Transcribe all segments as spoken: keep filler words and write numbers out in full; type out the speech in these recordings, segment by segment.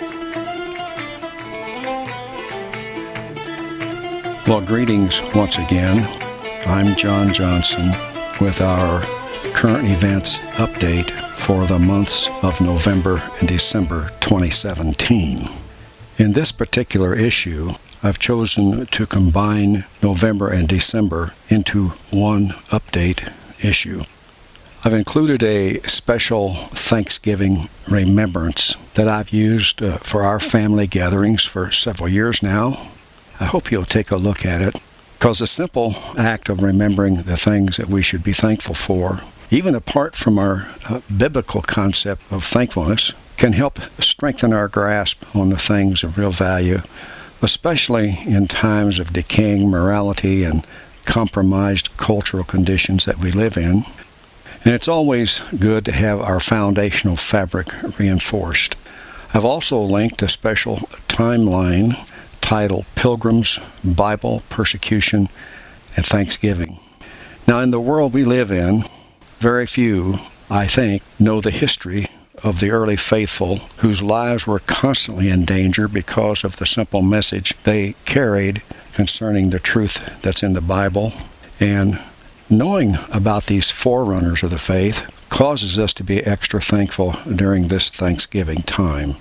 Well, greetings once again. I'm John Johnson with our current events update for the months of November and December twenty seventeen. In this particular issue, I've chosen to combine November and December into one update issue. I've included a special Thanksgiving remembrance that I've used uh, for our family gatherings for several years now. I hope you'll take a look at it, because the simple act of remembering the things that we should be thankful for, even apart from our uh, biblical concept of thankfulness, can help strengthen our grasp on the things of real value, especially in times of decaying morality and compromised cultural conditions that we live in. And it's always good to have our foundational fabric reinforced. I've also linked a special timeline titled Pilgrims, Bible, Persecution, and Thanksgiving. Now, in the world we live in, very few, I think, know the history of the early faithful whose lives were constantly in danger because of the simple message they carried concerning the truth that's in the Bible. And knowing about these forerunners of the faith causes us to be extra thankful during this Thanksgiving time.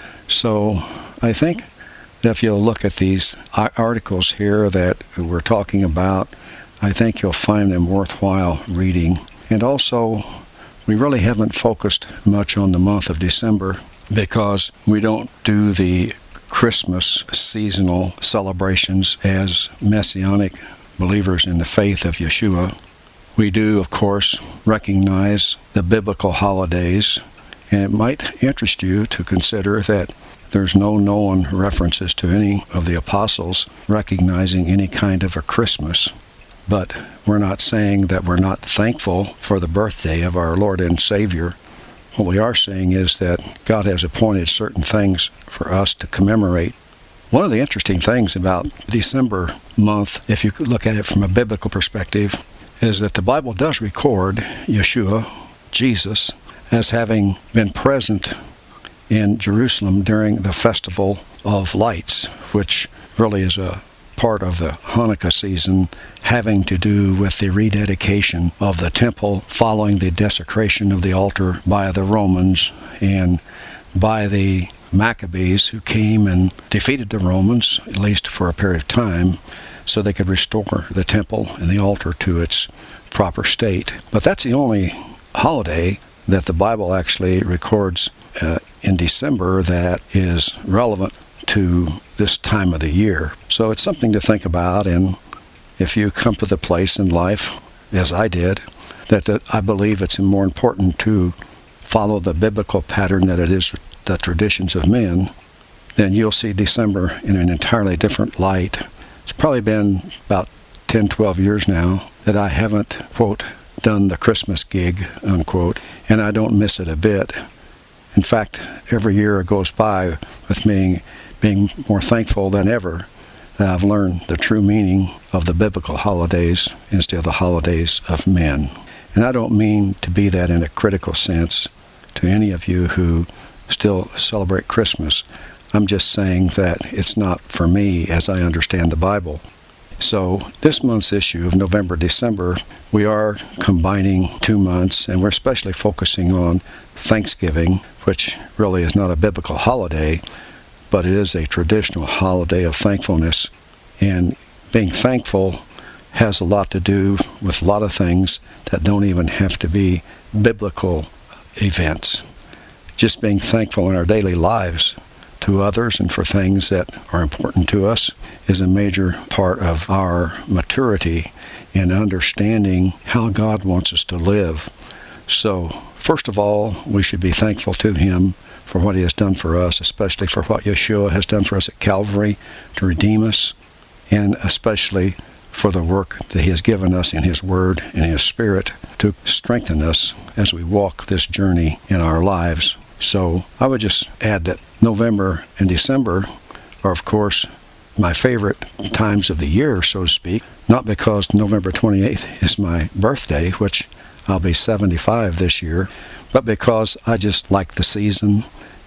So I think if you'll look at these articles here that we're talking about, I think you'll find them worthwhile reading. And also, we really haven't focused much on the month of December because we don't do the Christmas seasonal celebrations as Messianic believers in the faith of Yeshua. We do, of course, recognize the biblical holidays, and it might interest you to consider that there's no known references to any of the apostles recognizing any kind of a Christmas. But we're not saying that we're not thankful for the birthday of our Lord and Savior. What we are saying is that God has appointed certain things for us to commemorate. One of the interesting things about December month, if you could look at it from a biblical perspective, is that the Bible does record Yeshua, Jesus, as having been present in Jerusalem during the Festival of Lights, which really is a part of the Hanukkah season, having to do with the rededication of the temple following the desecration of the altar by the Romans and by the Maccabees, who came and defeated the Romans, at least for a period of time, so they could restore the temple and the altar to its proper state. But that's the only holiday that the Bible actually records uh, in December that is relevant to this time of the year. So it's something to think about, and if you come to the place in life, as I did, that, that I believe it's more important to follow the biblical pattern that it is the traditions of men, then you'll see December in an entirely different light. It's probably been about ten, twelve years now that I haven't, quote, done the Christmas gig, unquote, and I don't miss it a bit. In fact, every year it goes by with me being more thankful than ever that I've learned the true meaning of the biblical holidays instead of the holidays of men. And I don't mean to be that in a critical sense to any of you who still celebrate Christmas. I'm just saying that it's not for me as I understand the Bible. So this month's issue of November, December, we are combining two months, and we're especially focusing on Thanksgiving, which really is not a biblical holiday, but it is a traditional holiday of thankfulness. And being thankful has a lot to do with a lot of things that don't even have to be biblical events. Just being thankful in our daily lives to others and for things that are important to us is a major part of our maturity in understanding how God wants us to live. So, first of all, we should be thankful to Him for what He has done for us, especially for what Yeshua has done for us at Calvary to redeem us, and especially for the work that He has given us in His Word and His Spirit to strengthen us as we walk this journey in our lives. So I would just add that November and December are, of course, my favorite times of the year, so to speak, not because November twenty-eighth is my birthday, which I'll be seventy-five this year, but because I just like the season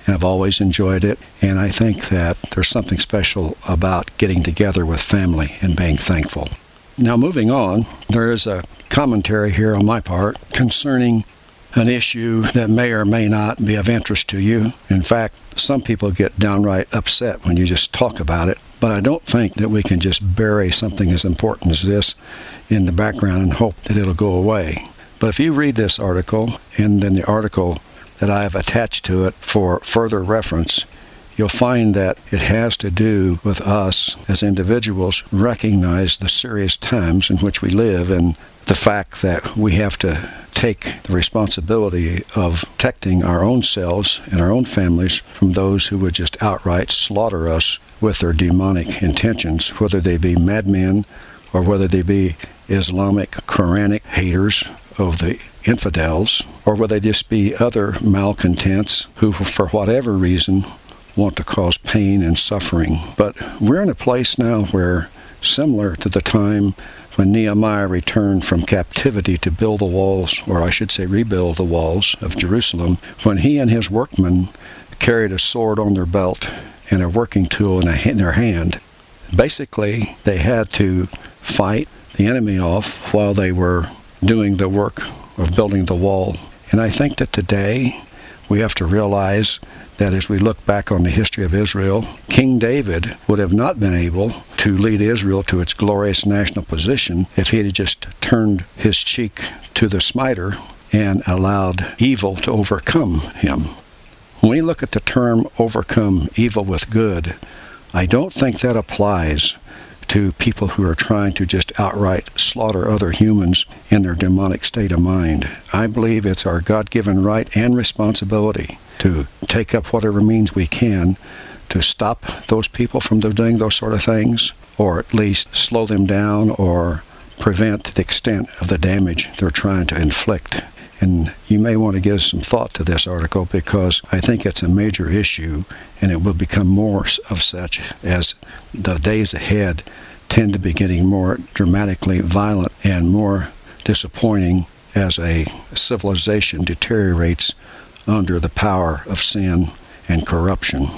and I've always enjoyed it. And I think that there's something special about getting together with family and being thankful. Now, moving on, there is a commentary here on my part concerning an issue that may or may not be of interest to you. In fact, some people get downright upset when you just talk about it, but I don't think that we can just bury something as important as this in the background and hope that it'll go away. But if you read this article, and then the article that I have attached to it for further reference, you'll find that it has to do with us as individuals recognize the serious times in which we live and the fact that we have to take the responsibility of protecting our own selves and our own families from those who would just outright slaughter us with their demonic intentions, whether they be madmen or whether they be Islamic, Quranic haters of the infidels, or whether they just be other malcontents who, for whatever reason, want to cause pain and suffering. But we're in a place now where, similar to the time when Nehemiah returned from captivity to build the walls, or I should say rebuild the walls of Jerusalem, when he and his workmen carried a sword on their belt and a working tool in, a, in their hand. Basically, they had to fight the enemy off while they were doing the work of building the wall. And I think that today we have to realize that as we look back on the history of Israel, King David would have not been able to lead Israel to its glorious national position if he had just turned his cheek to the smiter and allowed evil to overcome him. When we look at the term overcome evil with good, I don't think that applies to people who are trying to just outright slaughter other humans in their demonic state of mind. I believe it's our God-given right and responsibility to take up whatever means we can to stop those people from doing those sort of things, or at least slow them down or prevent the extent of the damage they're trying to inflict. And you may want to give some thought to this article, because I think it's a major issue, and it will become more of such as the days ahead tend to be getting more dramatically violent and more disappointing as a civilization deteriorates under the power of sin and corruption.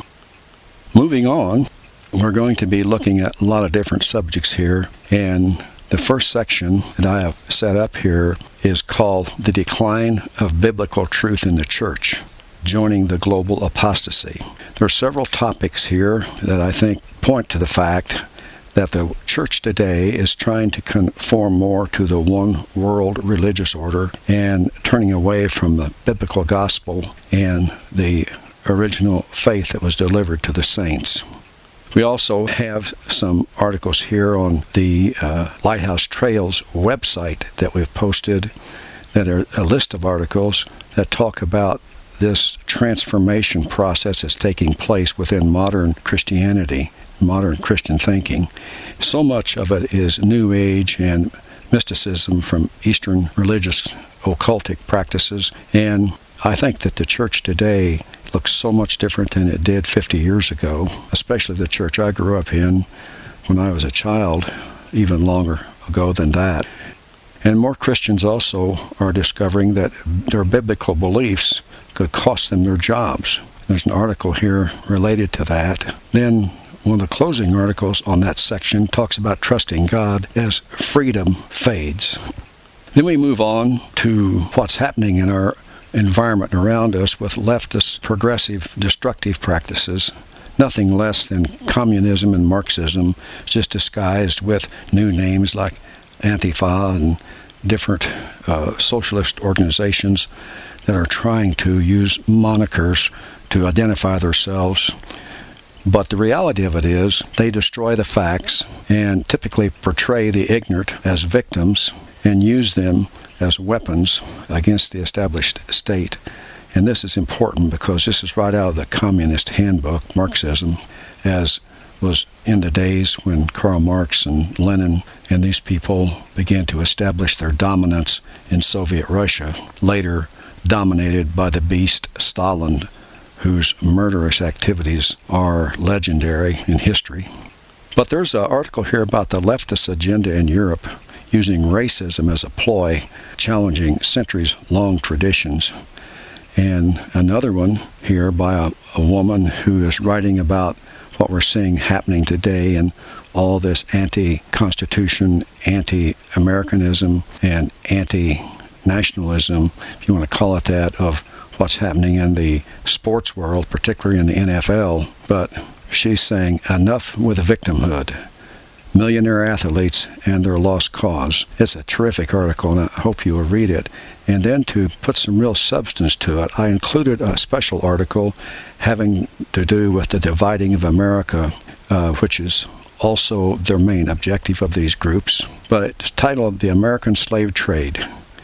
Moving on, we're going to be looking at a lot of different subjects here, and the first section that I have set up here is called The Decline of Biblical Truth in the Church, Joining the Global Apostasy. There are several topics here that I think point to the fact that the church today is trying to conform more to the one world religious order and turning away from the biblical gospel and the original faith that was delivered to the saints. We also have some articles here on the uh, Lighthouse Trails website that we've posted that are a list of articles that talk about this transformation process that's taking place within modern Christianity, modern Christian thinking. So much of it is New Age and mysticism from Eastern religious occultic practices, and I think that the church today looks so much different than it did fifty years ago, especially the church I grew up in when I was a child, even longer ago than that. And more Christians also are discovering that their biblical beliefs could cost them their jobs. There's an article here related to that. Then one of the closing articles on that section talks about trusting God as freedom fades. Then we move on to what's happening in our environment around us with leftist, progressive, destructive practices, nothing less than communism and Marxism, just disguised with new names like Antifa and different uh, socialist organizations that are trying to use monikers to identify themselves. But the reality of it is they destroy the facts and typically portray the ignorant as victims and use them as weapons against the established state. And this is important because this is right out of the communist handbook, Marxism, as was in the days when Karl Marx and Lenin and these people began to establish their dominance in Soviet Russia, later dominated by the beast Stalin, whose murderous activities are legendary in history. But there's an article here about the leftist agenda in Europe, using racism as a ploy, challenging centuries-long traditions. and another one here by a, a woman who is writing about what we're seeing happening today and all this anti-Constitution, anti-Americanism, and anti-nationalism, if you want to call it that, of what's happening in the sports world, particularly in the N F L. But she's saying enough with the victimhood. Millionaire athletes and their lost cause. It's a terrific article, and I hope you will read it. And then to put some real substance to it, I included a special article having to do with the dividing of America, uh, which is also their main objective of these groups. But it's titled The American Slave Trade.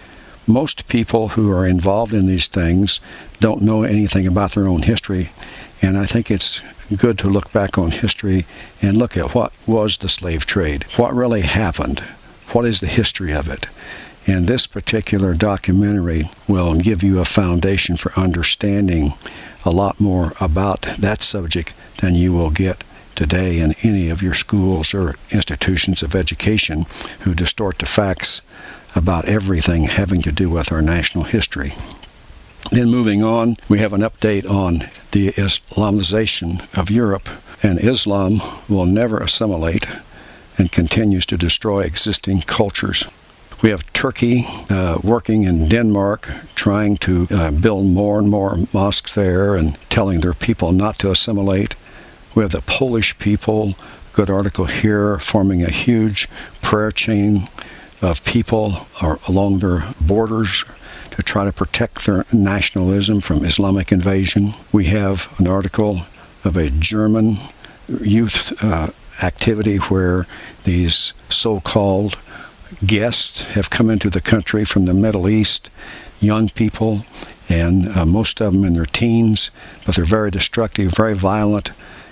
Most people who are involved in these things don't know anything about their own history, and I think it's good to look back on history and look at what was the slave trade, what really happened, what is the history of it. And this particular documentary will give you a foundation for understanding a lot more about that subject than you will get today in any of your schools or institutions of education who distort the facts about everything having to do with our national history. Then moving on, we have an update on the Islamization of Europe, and Islam will never assimilate and continues to destroy existing cultures. We have Turkey uh, working in Denmark, trying to uh, build more and more mosques there and telling their people not to assimilate. We have the Polish people, good article here, forming a huge prayer chain of people are along their borders to try to protect their nationalism from Islamic invasion. We have an article of a German youth uh, activity where these so-called guests have come into the country from the Middle East, young people, and uh, most of them in their teens, but they're very destructive, very violent,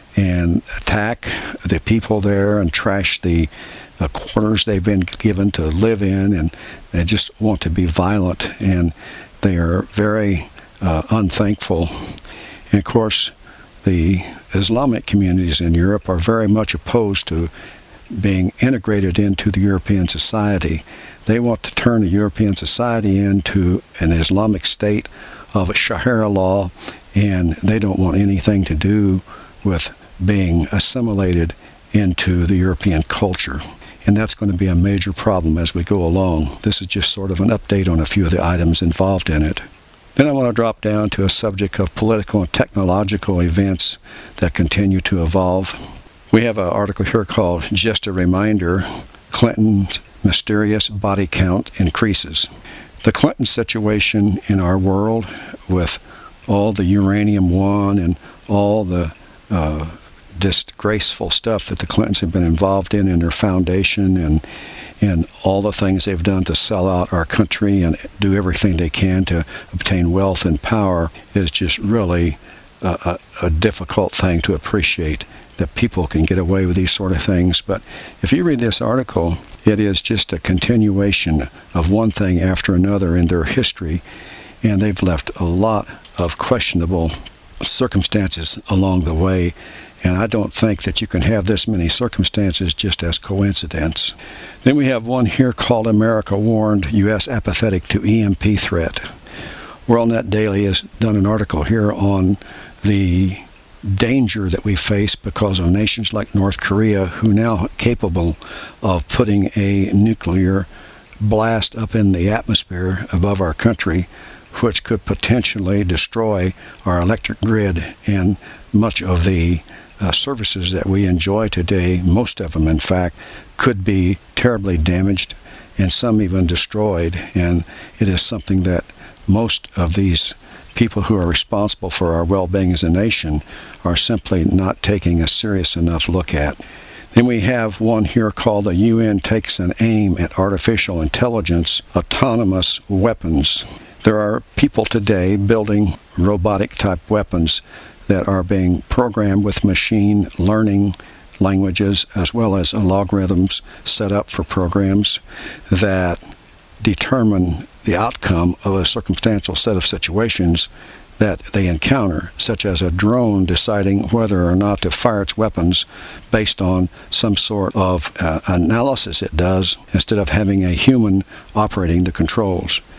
and attack the people there and trash the uh, quarters they've been given to live in, and they just want to be violent, and they are very uh, unthankful. And of course, the Islamic communities in Europe are very much opposed to being integrated into the European society. They want to turn the European society into an Islamic state of a Sharia law, and they don't want anything to do with being assimilated into the European culture. And that's going to be a major problem as we go along. This is just sort of an update on a few of the items involved in it. Then I want to drop down to a subject of political and technological events that continue to evolve. We have an article here called Just a Reminder, Clinton's Mysterious Body Count Increases. The Clinton situation in our world with all the uranium one and all the uh, disgraceful stuff that the Clintons have been involved in in their foundation and and all the things they've done to sell out our country and do everything they can to obtain wealth and power is just really a, a, a difficult thing to appreciate, that people can get away with these sort of things. But if you read this article, it is just a continuation of one thing after another in their history, and they've left a lot of questionable circumstances along the way. And I don't think that you can have this many circumstances just as coincidence. Then we have one here called America Warned, U S Apathetic to E M P Threat. WorldNet Daily has done an article here on the danger that we face because of nations like North Korea, who now are capable of putting a nuclear blast up in the atmosphere above our country, which could potentially destroy our electric grid and much of the Uh, services that we enjoy today. Most of them, in fact, could be terribly damaged and some even destroyed. And it is something that most of these people who are responsible for our well-being as a nation are simply not taking a serious enough look at. Then we have one here called the U N Takes an Aim at Artificial Intelligence, Autonomous Weapons. There are people today building robotic-type weapons that are being programmed with machine learning languages as well as algorithms set up for programs that determine the outcome of a circumstantial set of situations that they encounter, such as a drone deciding whether or not to fire its weapons based on some sort of uh, analysis it does, instead of having a human operating the controls.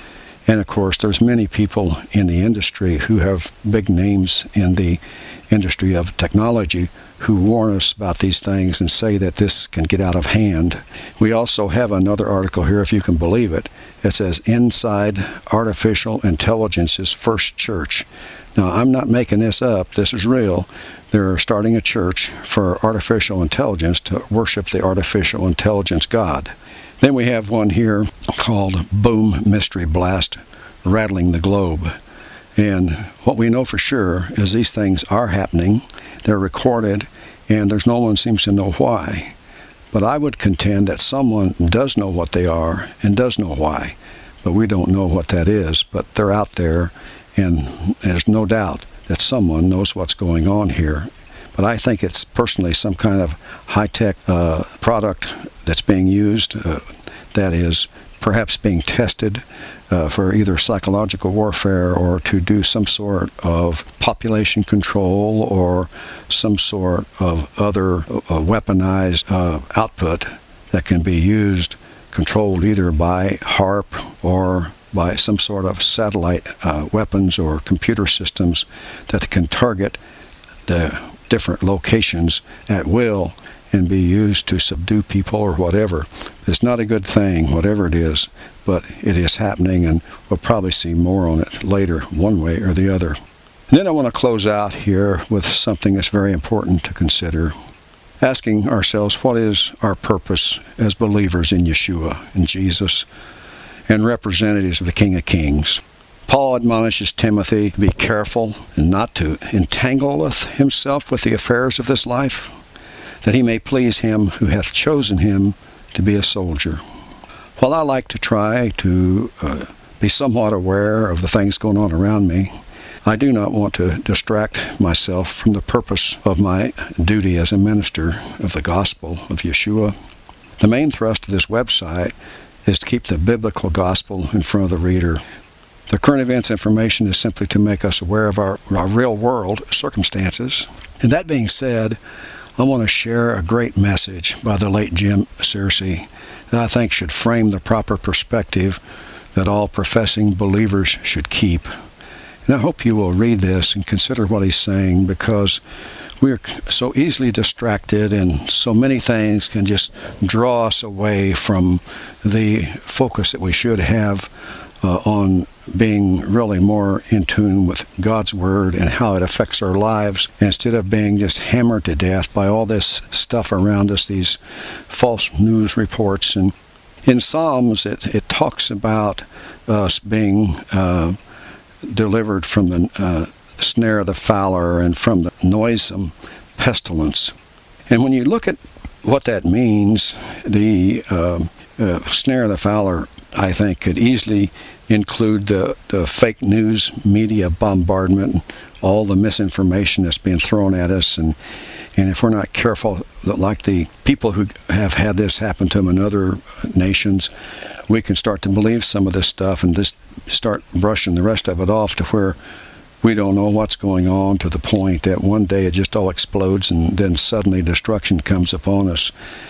And of course, there's many people in the industry who have big names in the industry of technology who warn us about these things and say that this can get out of hand. We also have another article here, if you can believe it. It says, Inside Artificial Intelligence's First Church. Now, I'm not making this up. This is real. They're starting a church for artificial intelligence to worship the artificial intelligence God. Then we have one here called Boom Mystery Blast, Rattling the Globe. And what we know for sure is these things are happening. They're recorded, and there's no one seems to know why. But I would contend that someone does know what they are and does know why. But we don't know what that is. But they're out there, and there's no doubt that someone knows what's going on here. But I think it's personally some kind of high-tech uh, product that's being used, uh, that is perhaps being tested uh, for either psychological warfare or to do some sort of population control or some sort of other uh, weaponized uh, output that can be used, controlled either by HAARP or by some sort of satellite uh, weapons or computer systems that can target the different locations at will and be used to subdue people or whatever. It's not a good thing, whatever it is, but it is happening, and we'll probably see more on it later, one way or the other. And then I want to close out here with something that's very important to consider, asking ourselves, what is our purpose as believers in Yeshua, in Jesus, and representatives of the King of Kings? Paul admonishes Timothy to be careful and not to entangle himself with the affairs of this life, that he may please him who hath chosen him to be a soldier. While I like to try to uh, be somewhat aware of the things going on around me, I do not want to distract myself from the purpose of my duty as a minister of the gospel of Yeshua. The main thrust of this website is to keep the biblical gospel in front of the reader. The current events information is simply to make us aware of our, our real-world circumstances. And that being said, I want to share a great message by the late Jim Searcy that I think should frame the proper perspective that all professing believers should keep. And I hope you will read this and consider what he's saying, because we are so easily distracted and so many things can just draw us away from the focus that we should have uh, on being really more in tune with God's Word and how it affects our lives, instead of being just hammered to death by all this stuff around us, these false news reports. And in Psalms, it, it talks about us being uh, delivered from the uh, snare of the fowler and from the noisome pestilence. And when you look at what that means, the uh, uh, snare of the fowler, I think, could easily include the, the fake news media bombardment, all the misinformation that's being thrown at us. And, and if we're not careful, like the people who have had this happen to them in other nations, we can start to believe some of this stuff and just start brushing the rest of it off to where we don't know what's going on, to the point that one day it just all explodes and then suddenly destruction comes upon us.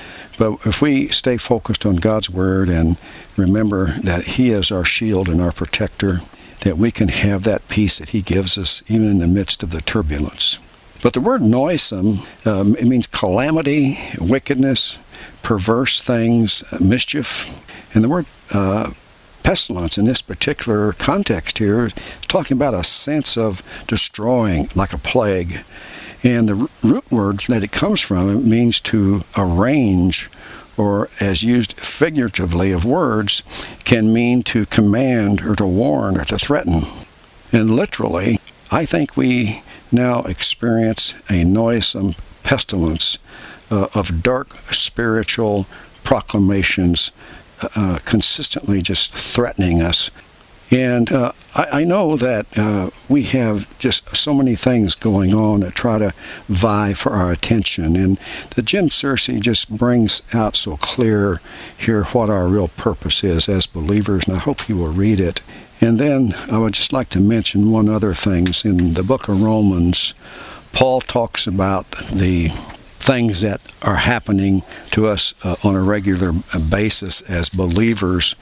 But if we stay focused on God's Word and remember that He is our shield and our protector, that we can have that peace that He gives us even in the midst of the turbulence. But the word noisome, um, it means calamity, wickedness, perverse things, mischief. And the word uh, pestilence in this particular context here is talking about a sense of destroying, like a plague. And the root word that it comes from, it means to arrange, or as used figuratively of words, can mean to command or to warn or to threaten. And literally, I think we now experience a noisome pestilence uh, of dark spiritual proclamations uh, consistently just threatening us. And uh, I, I know that uh, we have just so many things going on that try to vie for our attention. And the Jim Searcy just brings out so clear here what our real purpose is as believers, and I hope you will read it. And then I would just like to mention one other thing. In the book of Romans, Paul talks about the things that are happening to us uh, on a regular basis as believers.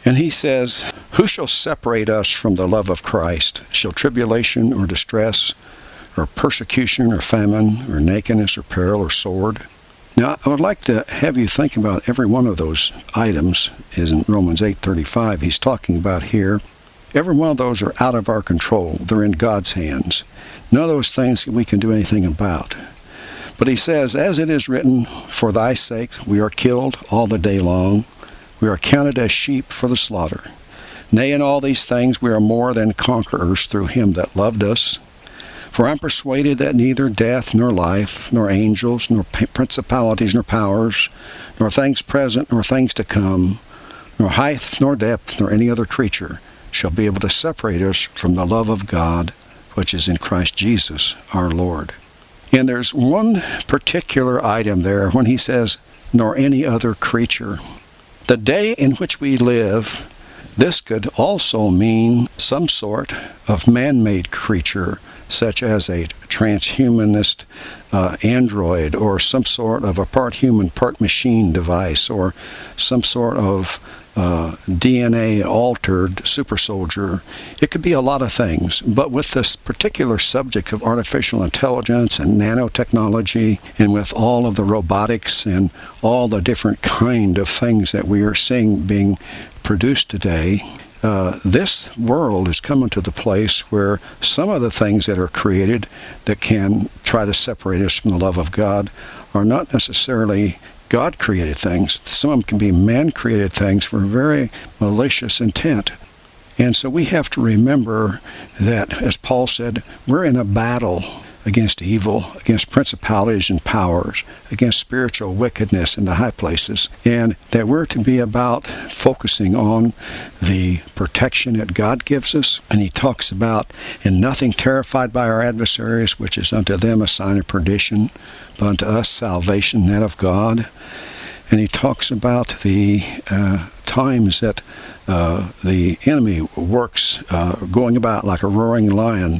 And he says, "Who shall separate us from the love of Christ? Shall tribulation or distress, or persecution or famine, or nakedness or peril or sword?" Now, I would like to have you think about every one of those items. Is in Romans eight thirty-five, he's talking about here. Every one of those are out of our control. They're in God's hands. None of those things we can do anything about. But he says, "As it is written, for thy sake we are killed all the day long. We are counted as sheep for the slaughter. Nay, in all these things we are more than conquerors through him that loved us. For I'm persuaded that neither death, nor life, nor angels, nor principalities, nor powers, nor things present, nor things to come, nor height, nor depth, nor any other creature shall be able to separate us from the love of God, which is in Christ Jesus our Lord." And there's one particular item there when he says, "nor any other creature." The day in which we live, this could also mean some sort of man-made creature, such as a transhumanist uh, android, or some sort of a part human, part machine device, or some sort of uh, D N A-altered super soldier. It could be a lot of things, but with this particular subject of artificial intelligence and nanotechnology, and with all of the robotics and all the different kind of things that we are seeing being produced today, Uh, this world is coming to the place where some of the things that are created that can try to separate us from the love of God are not necessarily God-created things. Some of them can be man-created things for very malicious intent. And so we have to remember that, as Paul said, we're in a battle against evil, against principalities and powers, against spiritual wickedness in the high places, and that we're to be about focusing on the protection that God gives us. And he talks about, "In nothing terrified by our adversaries, which is unto them a sign of perdition, but unto us salvation, that of God." And he talks about the uh, times that uh, the enemy works, uh, going about like a roaring lion,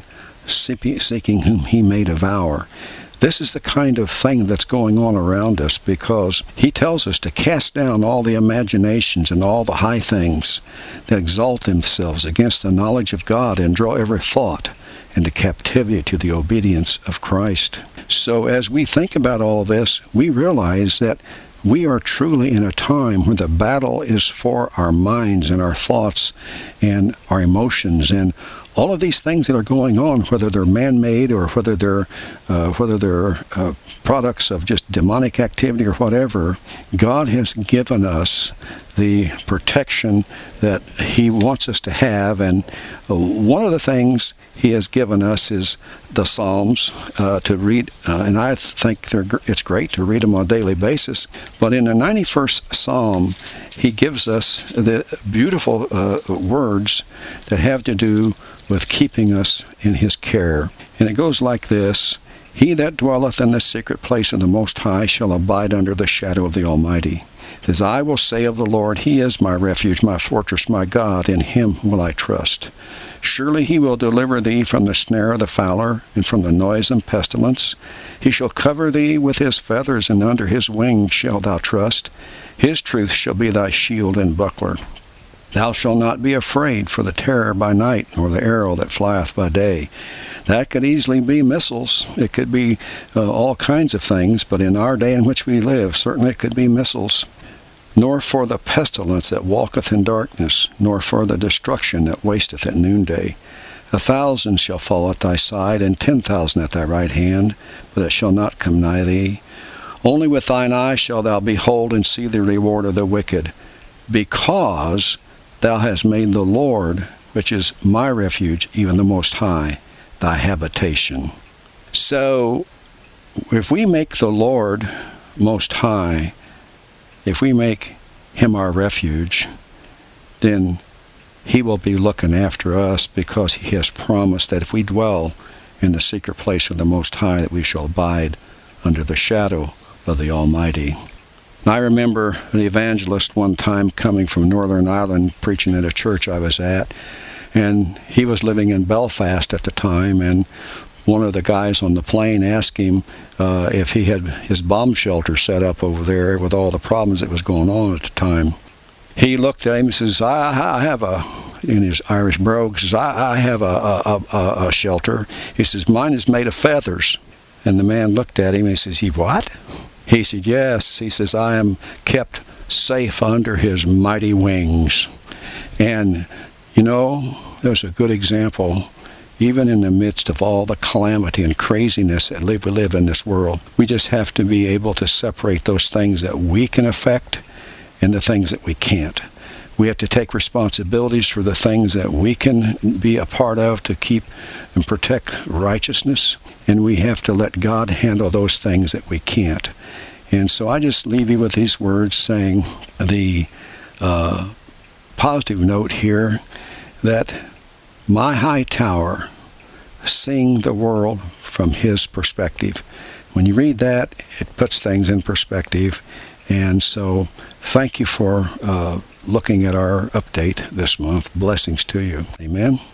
seeking whom he may devour. This is the kind of thing that's going on around us, because he tells us to cast down all the imaginations and all the high things that exalt themselves against the knowledge of God, and draw every thought into captivity to the obedience of Christ. So as we think about all this, we realize that we are truly in a time when the battle is for our minds and our thoughts and our emotions, and all of these things that are going on, whether they're man-made or whether they're uh, whether they're uh, products of just demonic activity or whatever, God has given us the protection that he wants us to have. And uh, one of the things he has given us is the Psalms uh, to read, uh, and I think they're, it's great to read them on a daily basis. But in the ninety-first Psalm, he gives us the beautiful uh, words that have to do with keeping us in his care. And it goes like this: "He that dwelleth in the secret place of the Most High shall abide under the shadow of the Almighty. As I will say of the Lord, he is my refuge, my fortress, my God, in him will I trust. Surely he will deliver thee from the snare of the fowler, and from the noisome pestilence. He shall cover thee with his feathers, and under his wings shalt thou trust. His truth shall be thy shield and buckler. Thou shalt not be afraid for the terror by night, nor the arrow that flieth by day." That could easily be missiles. It could be uh, all kinds of things, but in our day in which we live, certainly it could be missiles. "Nor for the pestilence that walketh in darkness, nor for the destruction that wasteth at noonday. A thousand shall fall at thy side, and ten thousand at thy right hand, but it shall not come nigh thee. Only with thine eyes shalt thou behold and see the reward of the wicked, because thou hast made the Lord, which is my refuge, even the Most High, thy habitation." So, if we make the Lord Most High, if we make him our refuge, then he will be looking after us, because he has promised that if we dwell in the secret place of the Most High, that we shall abide under the shadow of the Almighty. I remember an evangelist one time coming from Northern Ireland, preaching at a church I was at, and he was living in Belfast at the time, and one of the guys on the plane asked him uh, if he had his bomb shelter set up over there with all the problems that was going on at the time. he looked at him and says, I, I have a, in his Irish brogue, says, I, I have a, a, a, a shelter. He says, mine is made of feathers. And the man looked at him and he says, he what? He said, yes. He says, I am kept safe under his mighty wings. And, you know, there's a good example. Even in the midst of all the calamity and craziness that we live in this world, we just have to be able to separate those things that we can affect and the things that we can't. We have to take responsibilities for the things that we can be a part of to keep and protect righteousness, and we have to let God handle those things that we can't. And so I just leave you with these words saying the uh, positive note here that my high tower, seeing the world from his perspective. When you read that, it puts things in perspective. And so thank you for uh, looking at our update this month. Blessings to you. Amen.